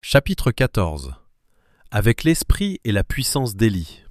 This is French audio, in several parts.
Chapitre 14. Avec l'esprit et la puissance d'Élie.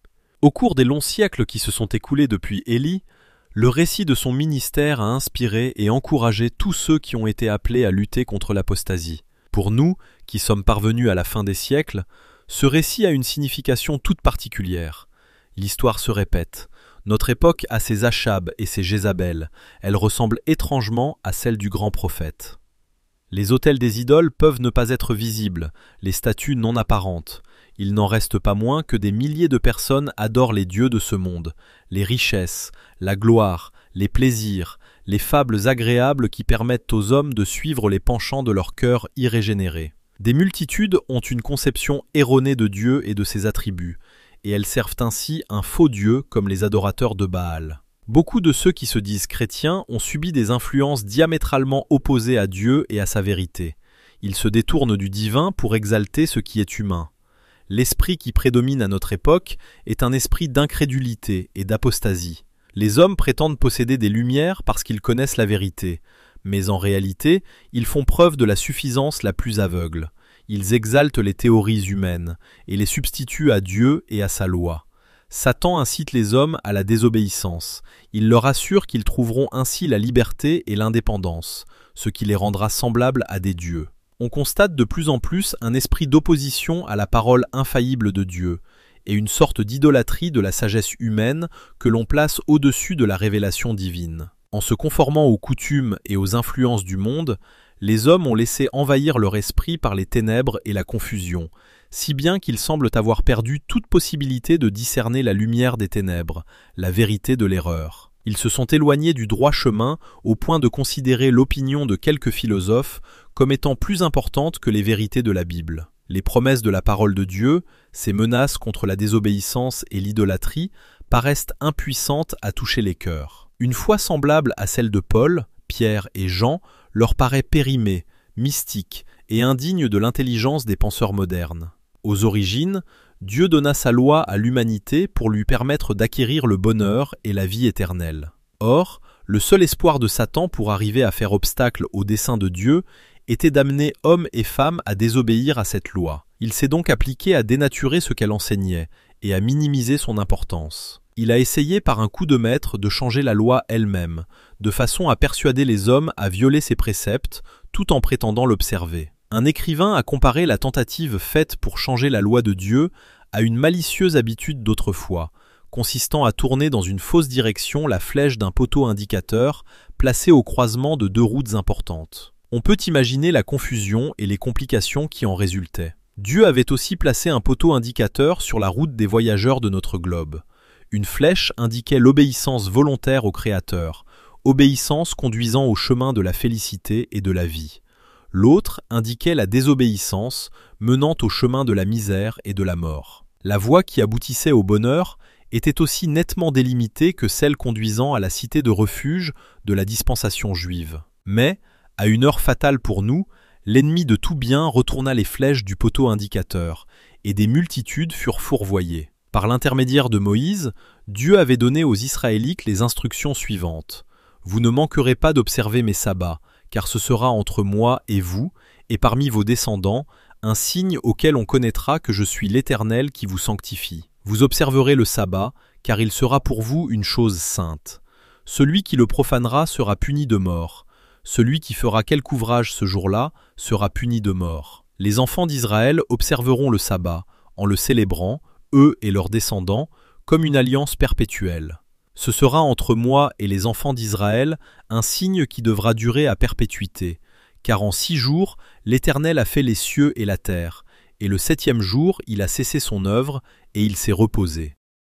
Au cours des longs siècles qui se sont écoulés depuis Élie, le récit de son ministère a inspiré et encouragé tous ceux qui ont été appelés à lutter contre l'apostasie. Pour nous, qui sommes parvenus à la fin des siècles, ce récit a une signification toute particulière. L'histoire se répète. Notre époque a ses Achab et ses Jézabel. Elle ressemble étrangement à celle du grand prophète. Les autels des idoles peuvent ne pas être visibles, les statues non apparentes. Il n'en reste pas moins que des milliers de personnes adorent les dieux de ce monde, les richesses, la gloire, les plaisirs, les fables agréables qui permettent aux hommes de suivre les penchants de leur cœur irrégénéré. Des multitudes ont une conception erronée de Dieu et de ses attributs, et elles servent ainsi un faux Dieu comme les adorateurs de Baal. Beaucoup de ceux qui se disent chrétiens ont subi des influences diamétralement opposées à Dieu et à sa vérité. Ils se détournent du divin pour exalter ce qui est humain. L'esprit qui prédomine à notre époque est un esprit d'incrédulité et d'apostasie. Les hommes prétendent posséder des lumières parce qu'ils connaissent la vérité, mais en réalité, ils font preuve de la suffisance la plus aveugle. Ils exaltent les théories humaines et les substituent à Dieu et à sa loi. Satan incite les hommes à la désobéissance. Il leur assure qu'ils trouveront ainsi la liberté et l'indépendance, ce qui les rendra semblables à des dieux. On constate de plus en plus un esprit d'opposition à la parole infaillible de Dieu, et une sorte d'idolâtrie de la sagesse humaine que l'on place au-dessus de la révélation divine. En se conformant aux coutumes et aux influences du monde, les hommes ont laissé envahir leur esprit par les ténèbres et la confusion, si bien qu'ils semblent avoir perdu toute possibilité de discerner la lumière des ténèbres, la vérité de l'erreur. Ils se sont éloignés du droit chemin au point de considérer l'opinion de quelques philosophes comme étant plus importante que les vérités de la Bible. Les promesses de la parole de Dieu, ses menaces contre la désobéissance et l'idolâtrie, paraissent impuissantes à toucher les cœurs. Une foi semblable à celle de Paul, Pierre et Jean leur paraît périmée, mystique et indigne de l'intelligence des penseurs modernes. Aux origines, Dieu donna sa loi à l'humanité pour lui permettre d'acquérir le bonheur et la vie éternelle. Or, le seul espoir de Satan pour arriver à faire obstacle au dessein de Dieu était d'amener hommes et femmes à désobéir à cette loi. Il s'est donc appliqué à dénaturer ce qu'elle enseignait et à minimiser son importance. Il a essayé par un coup de maître de changer la loi elle-même, de façon à persuader les hommes à violer ses préceptes tout en prétendant l'observer. Un écrivain a comparé la tentative faite pour changer la loi de Dieu à une malicieuse habitude d'autrefois, consistant à tourner dans une fausse direction la flèche d'un poteau indicateur placé au croisement de deux routes importantes. On peut imaginer la confusion et les complications qui en résultaient. Dieu avait aussi placé un poteau indicateur sur la route des voyageurs de notre globe. Une flèche indiquait l'obéissance volontaire au Créateur, obéissance conduisant au chemin de la félicité et de la vie. L'autre indiquait la désobéissance, menant au chemin de la misère et de la mort. La voie qui aboutissait au bonheur était aussi nettement délimitée que celle conduisant à la cité de refuge de la dispensation juive. Mais, à une heure fatale pour nous, l'ennemi de tout bien retourna les flèches du poteau indicateur, et des multitudes furent fourvoyées. Par l'intermédiaire de Moïse, Dieu avait donné aux Israélites les instructions suivantes. « Vous ne manquerez pas d'observer mes sabbats, car ce sera entre moi et vous, et parmi vos descendants, un signe auquel on connaîtra que je suis l'Éternel qui vous sanctifie. Vous observerez le sabbat, car il sera pour vous une chose sainte. Celui qui le profanera sera puni de mort. Celui qui fera quelque ouvrage ce jour-là sera puni de mort. Les enfants d'Israël observeront le sabbat, en le célébrant, eux et leurs descendants, comme une alliance perpétuelle. Ce sera entre moi et les enfants d'Israël un signe qui devra durer à perpétuité, car en 6 jours, l'Éternel a fait les cieux et la terre, et le 7e jour, il a cessé son œuvre, et il s'est reposé. »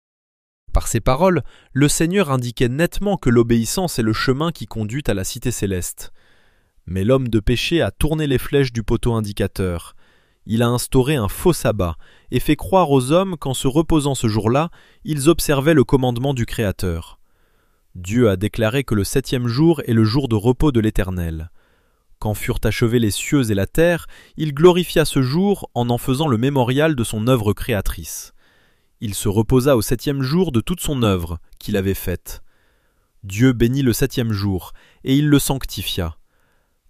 Par ces paroles, le Seigneur indiquait nettement que l'obéissance est le chemin qui conduit à la cité céleste. Mais l'homme de péché a tourné les flèches du poteau indicateur. Il a instauré un faux sabbat et fait croire aux hommes qu'en se reposant ce jour-là, ils observaient le commandement du Créateur. Dieu a déclaré que le 7e jour est le jour de repos de l'Éternel. Quand furent achevés les cieux et la terre, il glorifia ce jour en faisant le mémorial de son œuvre créatrice. Il se reposa au 7e jour de toute son œuvre qu'il avait faite. Dieu bénit le 7e jour, et il le sanctifia.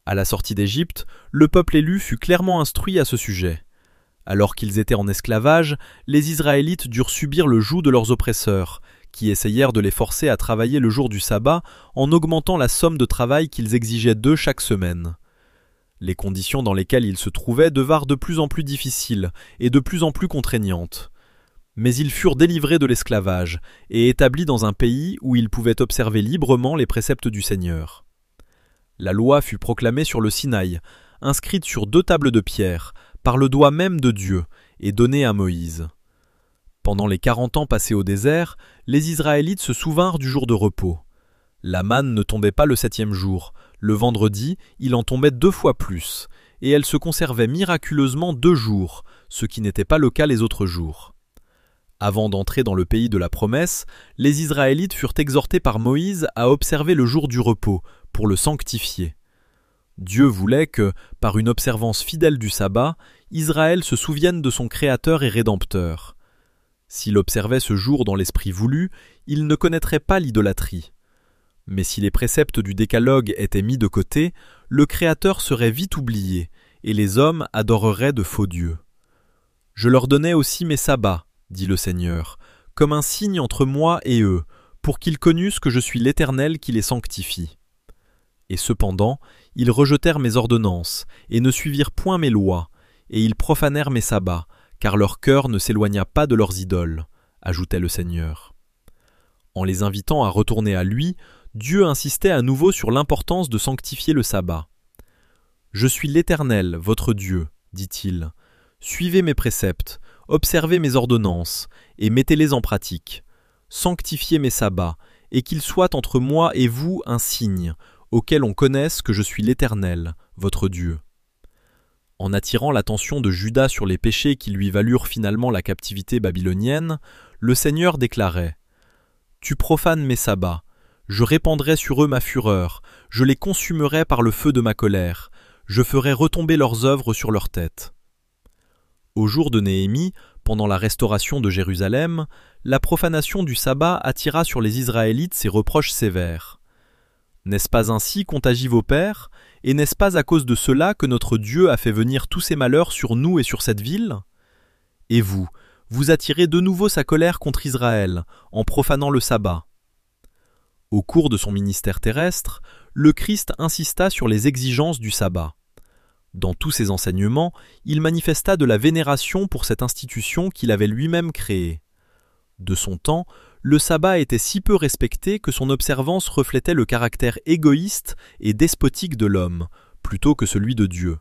À la sortie d'Égypte, le peuple élu fut clairement instruit à ce sujet. Alors qu'ils étaient en esclavage, les Israélites durent subir le joug de leurs oppresseurs, qui essayèrent de les forcer à travailler le jour du sabbat en augmentant la somme de travail qu'ils exigeaient d'eux chaque semaine. Les conditions dans lesquelles ils se trouvaient devinrent de plus en plus difficiles et de plus en plus contraignantes. Mais ils furent délivrés de l'esclavage et établis dans un pays où ils pouvaient observer librement les préceptes du Seigneur. La loi fut proclamée sur le Sinaï, inscrite sur 2 tables de pierre, par le doigt même de Dieu, et donnée à Moïse. Pendant les 40 ans passés au désert, les Israélites se souvinrent du jour de repos. La manne ne tombait pas le 7e jour. Le vendredi, il en tombait 2 fois plus, et elle se conservait miraculeusement 2 jours, ce qui n'était pas le cas les autres jours. Avant d'entrer dans le pays de la promesse, les Israélites furent exhortés par Moïse à observer le jour du repos, pour le sanctifier. Dieu voulait que, par une observance fidèle du sabbat, Israël se souvienne de son Créateur et Rédempteur. S'il observait ce jour dans l'esprit voulu, il ne connaîtrait pas l'idolâtrie. Mais si les préceptes du décalogue étaient mis de côté, le Créateur serait vite oublié, et les hommes adoreraient de faux dieux. « Je leur donnais aussi mes sabbats, dit le Seigneur, comme un signe entre moi et eux, pour qu'ils connussent que je suis l'Éternel qui les sanctifie. Et cependant, ils rejetèrent mes ordonnances, et ne suivirent point mes lois, et ils profanèrent mes sabbats, car leur cœur ne s'éloigna pas de leurs idoles, ajoutait le Seigneur. En les invitant à retourner à lui, Dieu insistait à nouveau sur l'importance de sanctifier le sabbat. « Je suis l'Éternel, votre Dieu, dit-il. Suivez mes préceptes, observez mes ordonnances, et mettez-les en pratique. Sanctifiez mes sabbats, et qu'ils soient entre moi et vous un signe, auquel on connaisse que je suis l'Éternel, votre Dieu. » En attirant l'attention de Juda sur les péchés qui lui valurent finalement la captivité babylonienne, le Seigneur déclarait « Tu profanes mes sabbats, je répandrai sur eux ma fureur, je les consumerai par le feu de ma colère, je ferai retomber leurs œuvres sur leur tête. » Au jour de Néhémie, pendant la restauration de Jérusalem, la profanation du sabbat attira sur les Israélites ces reproches sévères. « N'est-ce pas ainsi qu'ont agi vos pères, et n'est-ce pas à cause de cela que notre Dieu a fait venir tous ces malheurs sur nous et sur cette ville ? Et vous, vous attirez de nouveau sa colère contre Israël, en profanant le sabbat. » Au cours de son ministère terrestre, le Christ insista sur les exigences du sabbat. Dans tous ses enseignements, il manifesta de la vénération pour cette institution qu'il avait lui-même créée. De son temps, le sabbat était si peu respecté que son observance reflétait le caractère égoïste et despotique de l'homme, plutôt que celui de Dieu.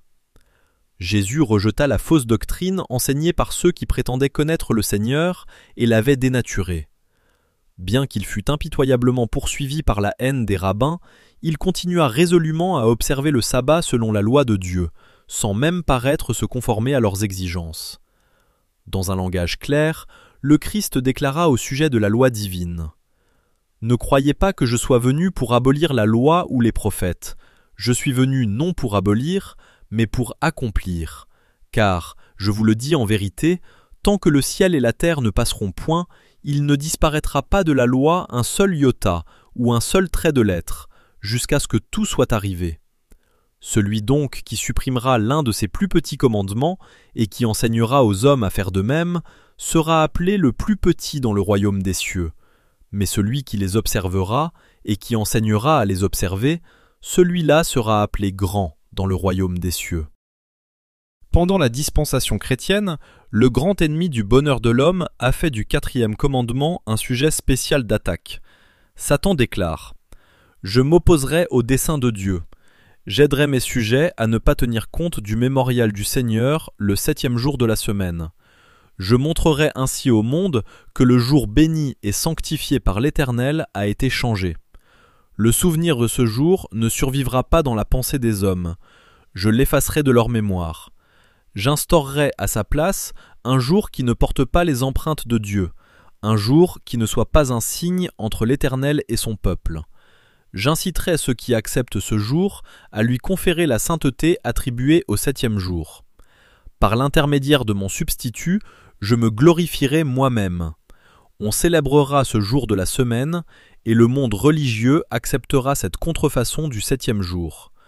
Jésus rejeta la fausse doctrine enseignée par ceux qui prétendaient connaître le Seigneur et l'avaient dénaturé. Bien qu'il fût impitoyablement poursuivi par la haine des rabbins, il continua résolument à observer le sabbat selon la loi de Dieu, sans même paraître se conformer à leurs exigences. Dans un langage clair, le Christ déclara au sujet de la loi divine « Ne croyez pas que je sois venu pour abolir la loi ou les prophètes. Je suis venu non pour abolir, mais pour accomplir. Car, je vous le dis en vérité, tant que le ciel et la terre ne passeront point, il ne disparaîtra pas de la loi un seul iota ou un seul trait de lettre, jusqu'à ce que tout soit arrivé. Celui donc qui supprimera l'un de ces plus petits commandements et qui enseignera aux hommes à faire de même, sera appelé le plus petit dans le royaume des cieux. Mais celui qui les observera et qui enseignera à les observer, celui-là sera appelé grand dans le royaume des cieux. » Pendant la dispensation chrétienne, le grand ennemi du bonheur de l'homme a fait du 4e commandement un sujet spécial d'attaque. Satan déclare « Je m'opposerai au dessein de Dieu. J'aiderai mes sujets à ne pas tenir compte du mémorial du Seigneur le 7e jour de la semaine. Je montrerai ainsi au monde que le jour béni et sanctifié par l'Éternel a été changé. Le souvenir de ce jour ne survivra pas dans la pensée des hommes. Je l'effacerai de leur mémoire. J'instaurerai à sa place un jour qui ne porte pas les empreintes de Dieu, un jour qui ne soit pas un signe entre l'Éternel et son peuple. J'inciterai ceux qui acceptent ce jour à lui conférer la sainteté attribuée au 7e jour. Par l'intermédiaire de mon substitut, je me glorifierai moi-même. On célébrera ce jour de la semaine, et le monde religieux acceptera cette contrefaçon du 7e jour.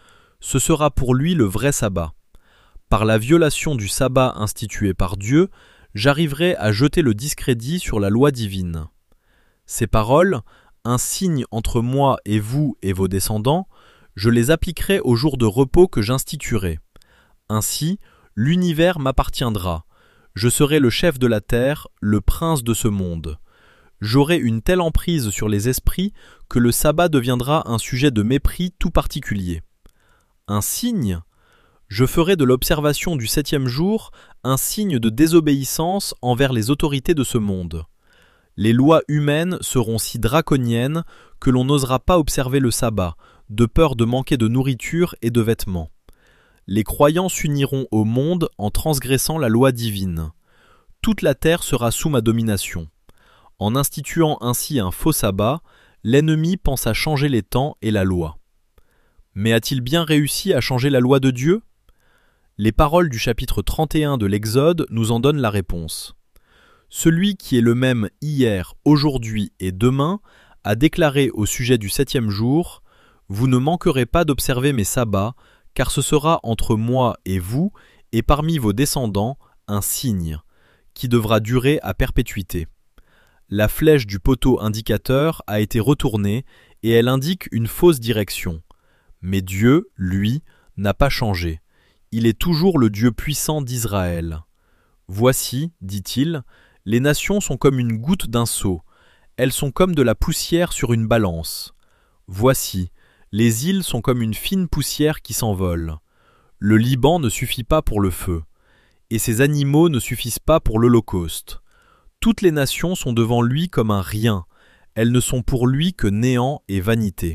ce sera pour lui le vrai sabbat. Par la violation du sabbat institué par Dieu, j'arriverai à jeter le discrédit sur la loi divine. Ces paroles, un signe entre moi et vous et vos descendants, je les appliquerai au jour de repos que j'instituerai. Ainsi, l'univers m'appartiendra. Je serai le chef de la terre, le prince de ce monde. J'aurai une telle emprise sur les esprits que le sabbat deviendra un sujet de mépris tout particulier. Un signe ? Je ferai de l'observation du 7e jour un signe de désobéissance envers les autorités de ce monde. Les lois humaines seront si draconiennes que l'on n'osera pas observer le sabbat, de peur de manquer de nourriture et de vêtements. Les croyants s'uniront au monde en transgressant la loi divine. Toute la terre sera sous ma domination. En instituant ainsi un faux sabbat, l'ennemi pense à changer les temps et la loi. Mais a-t-il bien réussi à changer la loi de Dieu ? Les paroles du chapitre 31 de l'Exode nous en donnent la réponse. Celui qui est le même hier, aujourd'hui et demain a déclaré au sujet du 7e jour « Vous ne manquerez pas d'observer mes sabbats, car ce sera entre moi et vous, et parmi vos descendants, un signe, qui devra durer à perpétuité. » La flèche du poteau indicateur a été retournée et elle indique une fausse direction. Mais Dieu, lui, n'a pas changé. Il est toujours le Dieu puissant d'Israël. Voici, dit-il, les nations sont comme une goutte d'un seau. Elles sont comme de la poussière sur une balance. Voici, les îles sont comme une fine poussière qui s'envole. Le Liban ne suffit pas pour le feu, et ses animaux ne suffisent pas pour l'holocauste. Toutes les nations sont devant lui comme un rien, elles ne sont pour lui que néant et vanité.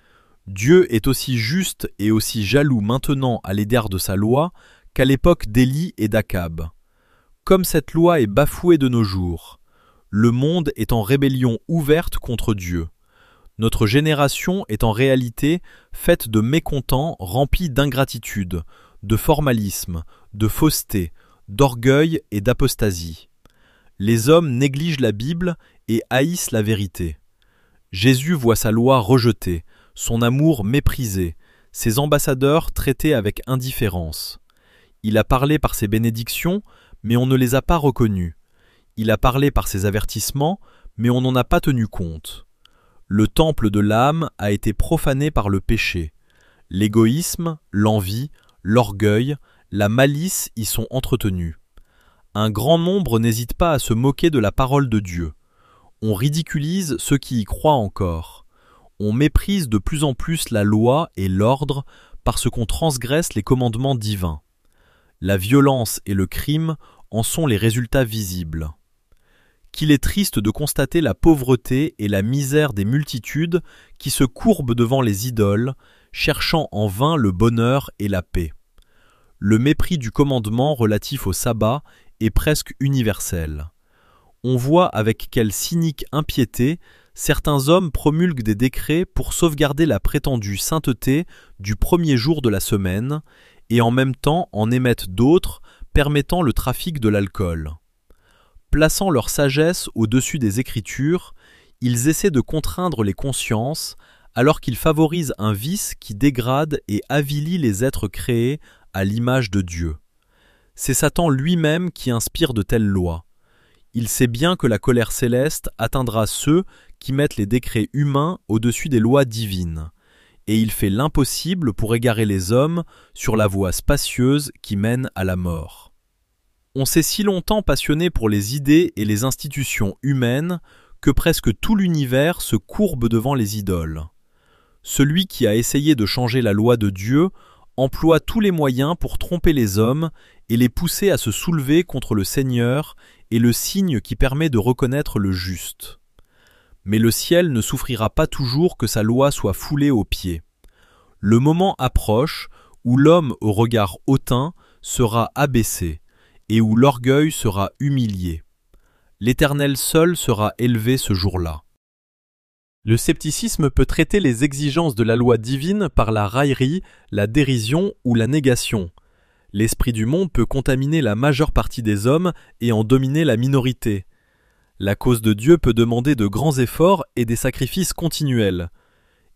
Dieu est aussi juste et aussi jaloux maintenant à l'égard de sa loi qu'à l'époque d'Élie et d'Akab. Comme cette loi est bafouée de nos jours, le monde est en rébellion ouverte contre Dieu. Notre génération est en réalité faite de mécontents remplis d'ingratitude, de formalisme, de fausseté, d'orgueil et d'apostasie. Les hommes négligent la Bible et haïssent la vérité. Jésus voit sa loi rejetée, son amour méprisé, ses ambassadeurs traités avec indifférence. Il a parlé par ses bénédictions, mais on ne les a pas reconnues. Il a parlé par ses avertissements, mais on n'en a pas tenu compte. Le temple de l'âme a été profané par le péché. L'égoïsme, l'envie, l'orgueil, la malice y sont entretenus. Un grand nombre n'hésite pas à se moquer de la parole de Dieu. On ridiculise ceux qui y croient encore. On méprise de plus en plus la loi et l'ordre parce qu'on transgresse les commandements divins. La violence et le crime en sont les résultats visibles. Qu'il est triste de constater la pauvreté et la misère des multitudes qui se courbent devant les idoles, cherchant en vain le bonheur et la paix. Le mépris du commandement relatif au sabbat est presque universel. On voit avec quelle cynique impiété certains hommes promulguent des décrets pour sauvegarder la prétendue sainteté du premier jour de la semaine et en même temps en émettent d'autres permettant le trafic de l'alcool. Plaçant leur sagesse au-dessus des Écritures, ils essaient de contraindre les consciences alors qu'ils favorisent un vice qui dégrade et avilit les êtres créés à l'image de Dieu. C'est Satan lui-même qui inspire de telles lois. Il sait bien que la colère céleste atteindra ceux qui mettent les décrets humains au-dessus des lois divines, et il fait l'impossible pour égarer les hommes sur la voie spacieuse qui mène à la mort. On s'est si longtemps passionné pour les idées et les institutions humaines que presque tout l'univers se courbe devant les idoles. Celui qui a essayé de changer la loi de Dieu emploie tous les moyens pour tromper les hommes et les pousser à se soulever contre le Seigneur et le signe qui permet de reconnaître le juste. Mais le ciel ne souffrira pas toujours que sa loi soit foulée aux pieds. Le moment approche où l'homme au regard hautain sera abaissé et où l'orgueil sera humilié. L'Éternel seul sera élevé ce jour-là. Le scepticisme peut traiter les exigences de la loi divine par la raillerie, la dérision ou la négation. L'esprit du monde peut contaminer la majeure partie des hommes et en dominer la minorité. La cause de Dieu peut demander de grands efforts et des sacrifices continuels.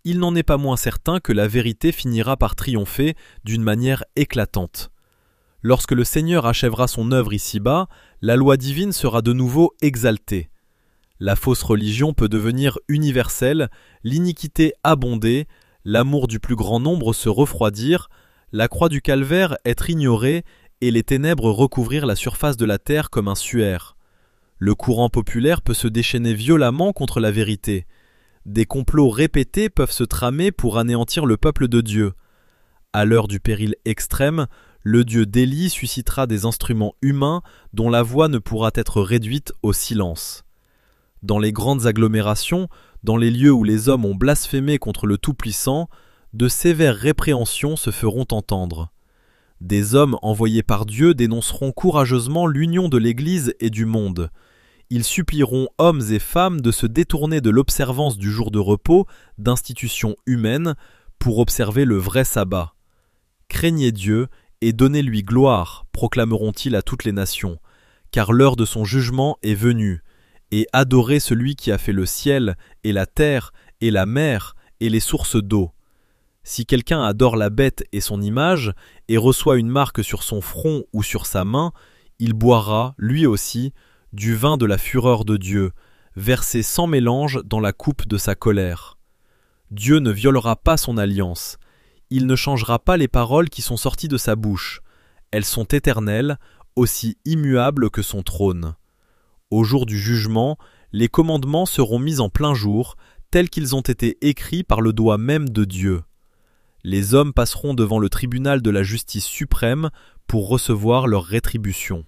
il n'en est pas moins certain que la vérité finira par triompher d'une manière éclatante. Lorsque le Seigneur achèvera son œuvre ici-bas, la loi divine sera de nouveau exaltée. La fausse religion peut devenir universelle, l'iniquité abonder, l'amour du plus grand nombre se refroidir, la croix du calvaire être ignorée et les ténèbres recouvrir la surface de la terre comme un suaire. Le courant populaire peut se déchaîner violemment contre la vérité. Des complots répétés peuvent se tramer pour anéantir le peuple de Dieu. À l'heure du péril extrême, le Dieu d'Élie suscitera des instruments humains dont la voix ne pourra être réduite au silence. Dans les grandes agglomérations, dans les lieux où les hommes ont blasphémé contre le Tout-Puissant, de sévères répréhensions se feront entendre. Des hommes envoyés par Dieu dénonceront courageusement l'union de l'Église et du monde. Ils supplieront hommes et femmes de se détourner de l'observance du jour de repos, d'institutions humaines, pour observer le vrai sabbat. Craignez Dieu et donnez-lui gloire, proclameront-ils à toutes les nations, car l'heure de son jugement est venue, et adorez celui qui a fait le ciel, et la terre, et la mer, et les sources d'eau. Si quelqu'un adore la bête et son image, et reçoit une marque sur son front ou sur sa main, il boira, lui aussi, du vin de la fureur de Dieu, versé sans mélange dans la coupe de sa colère. Dieu ne violera pas son alliance. Il ne changera pas les paroles qui sont sorties de sa bouche. Elles sont éternelles, aussi immuables que son trône. Au jour du jugement, les commandements seront mis en plein jour, tels qu'ils ont été écrits par le doigt même de Dieu. Les hommes passeront devant le tribunal de la justice suprême pour recevoir leur rétribution.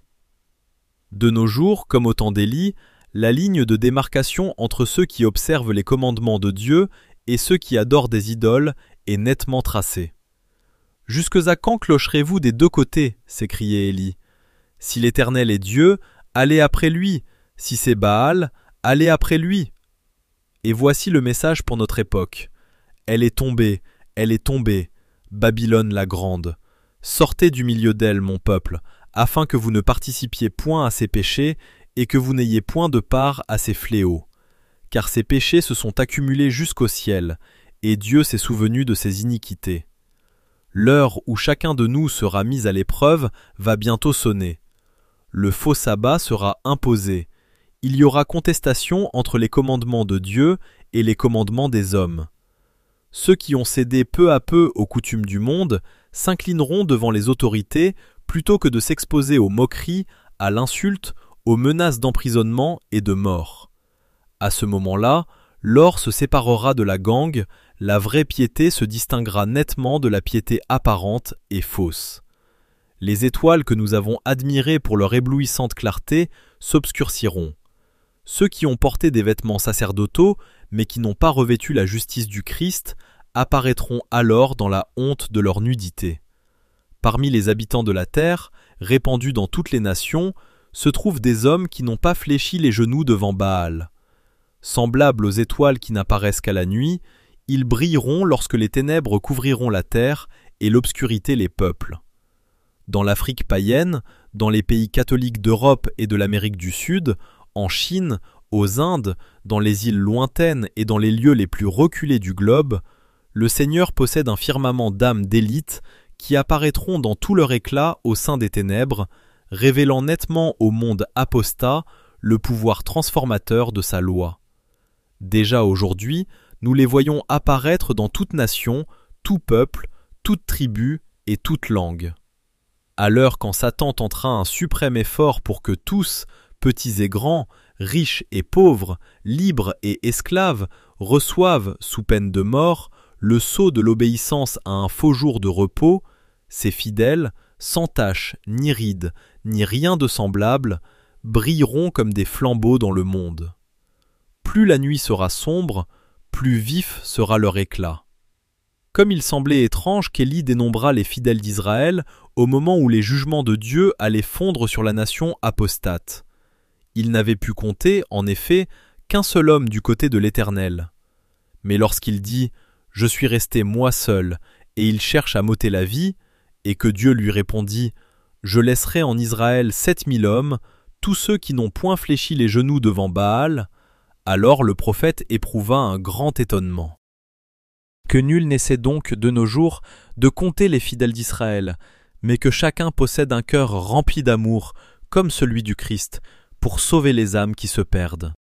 De nos jours, comme au temps d'Élie, la ligne de démarcation entre ceux qui observent les commandements de Dieu et ceux qui adorent des idoles est nettement tracée. « Jusque à quand clocherez-vous des deux côtés » s'écriait Élie. « Si l'Éternel est Dieu, allez après lui. Si c'est Baal, allez après lui. » Et voici le message pour notre époque. Elle est tombée, Babylone la grande. Sortez du milieu d'elle, mon peuple, afin que vous ne participiez point à ses péchés et que vous n'ayez point de part à ses fléaux. Car ses péchés se sont accumulés jusqu'au ciel, et Dieu s'est souvenu de ses iniquités. L'heure où chacun de nous sera mis à l'épreuve va bientôt sonner. Le faux sabbat sera imposé. Il y aura contestation entre les commandements de Dieu et les commandements des hommes. Ceux qui ont cédé peu à peu aux coutumes du monde s'inclineront devant les autorités plutôt que de s'exposer aux moqueries, à l'insulte, aux menaces d'emprisonnement et de mort. À ce moment-là, l'or se séparera de la gangue, la vraie piété se distinguera nettement de la piété apparente et fausse. Les étoiles que nous avons admirées pour leur éblouissante clarté s'obscurciront. Ceux qui ont porté des vêtements sacerdotaux, mais qui n'ont pas revêtu la justice du Christ, apparaîtront alors dans la honte de leur nudité. Parmi les habitants de la terre, répandus dans toutes les nations, se trouvent des hommes qui n'ont pas fléchi les genoux devant Baal. Semblables aux étoiles qui n'apparaissent qu'à la nuit, ils brilleront lorsque les ténèbres couvriront la terre et l'obscurité les peuples. Dans l'Afrique païenne, dans les pays catholiques d'Europe et de l'Amérique du Sud, en Chine, aux Indes, dans les îles lointaines et dans les lieux les plus reculés du globe, le Seigneur possède un firmament d'âmes d'élite qui apparaîtront dans tout leur éclat au sein des ténèbres, révélant nettement au monde apostat le pouvoir transformateur de sa loi. Déjà aujourd'hui, nous les voyons apparaître dans toute nation, tout peuple, toute tribu et toute langue. À l'heure quand Satan tentera un suprême effort pour que tous, petits et grands, riches et pauvres, libres et esclaves, reçoivent, sous peine de mort, le sceau de l'obéissance à un faux jour de repos, ces fidèles, sans tache, ni ride, ni rien de semblable, brilleront comme des flambeaux dans le monde. Plus la nuit sera sombre, plus vif sera leur éclat. Comme il semblait étrange qu'Élie dénombrât les fidèles d'Israël au moment où les jugements de Dieu allaient fondre sur la nation apostate. Il n'avait pu compter, en effet, qu'un seul homme du côté de l'Éternel. Mais lorsqu'il dit « Je suis resté moi seul » et il cherche à m'ôter la vie, et que Dieu lui répondit « Je laisserai en Israël 7000 hommes, tous ceux qui n'ont point fléchi les genoux devant Baal », alors le prophète éprouva un grand étonnement. Que nul n'essaie donc de nos jours de compter les fidèles d'Israël, mais que chacun possède un cœur rempli d'amour, comme celui du Christ, pour sauver les âmes qui se perdent.